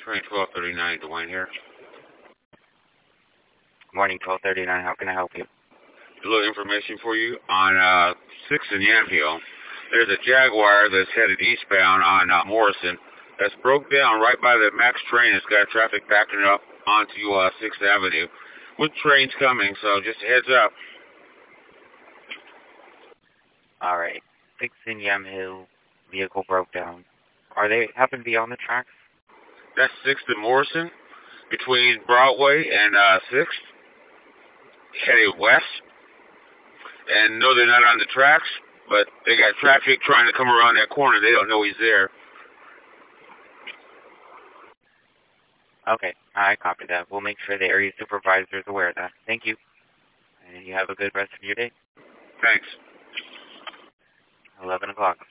Train 1239, Dwayne here. Morning, 1239. How can I help you? A little information for you on 6th and Yamhill. There's a Jaguar that's headed eastbound on Morrison that's broke down right by the MAX train. It's got traffic backing up onto 6th Avenue with trains coming, so just a heads up. All right. 6th and Yamhill, vehicle broke down. Are they happen to be on the tracks? That's 6th and Morrison between Broadway and 6th, headed west. And no, they're not on the tracks, but they got traffic trying to come around that corner. They don't know he's there. Okay, I copy that. We'll make sure the area supervisor is aware of that. Thank you. And you have a good rest of your day. Thanks. 11 o'clock.